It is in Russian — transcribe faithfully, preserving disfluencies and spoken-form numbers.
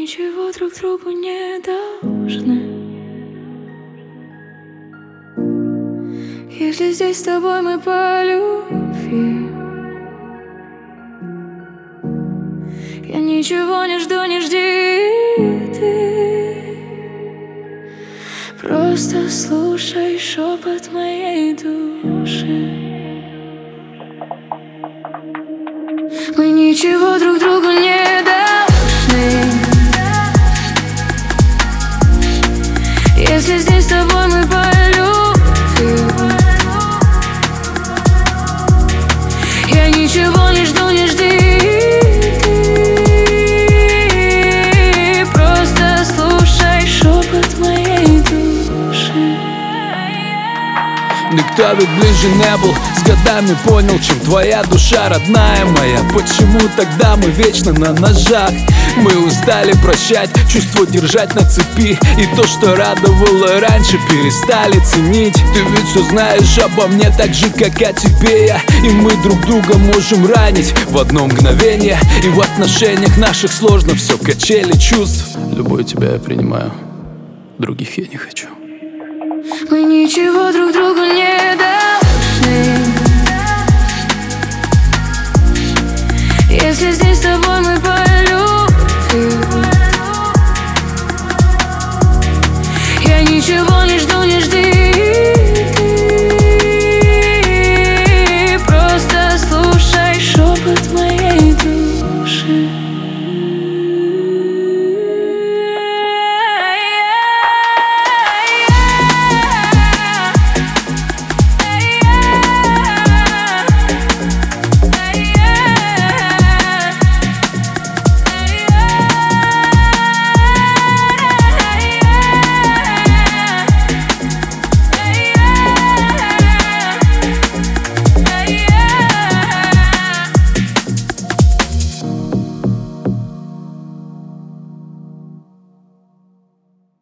ничего друг другу не должны. Если здесь с тобой мы по любви, я ничего не жду, не жди ты. Просто слушай шепот моей души. Мы ничего друг другу не должны. Если здесь с тобой мы по любви, я ничего не жду, не жди ты. Просто слушай шепот моей души. Никто ведь ближе не был, с годами понял, чем твоя душа, родная моя. Почему тогда мы вечно на ножах? Мы устали прощать, чувство держать на цепи. И то, что радовало раньше, перестали ценить. Ты ведь все знаешь обо мне так же, как о тебе я. И мы друг друга можем ранить в одно мгновение. И в отношениях наших сложно все, качели чувств. Любой тебя я принимаю, других я не хочу. Мы ничего друг другу не должны. Если здесь с тобой